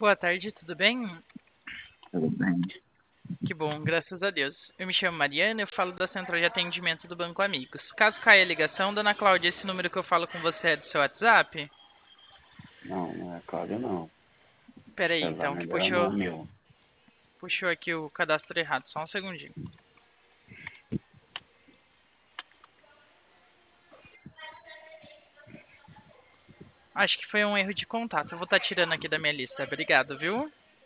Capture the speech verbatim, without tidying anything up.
Boa tarde, tudo bem? Tudo bem. Que bom, graças a Deus. Eu me chamo Mariana, eu falo da central de atendimento do Banco Amigos. Caso caia a ligação, dona Cláudia, esse número que eu falo com você é do seu WhatsApp? Não, não é Cláudio, não. Pera aí, Celular então, que dela não puxou, é meu. puxou aqui o cadastro errado, só um segundinho. Acho que foi um erro de contato, eu vou estar tirando aqui da minha lista, obrigado, viu?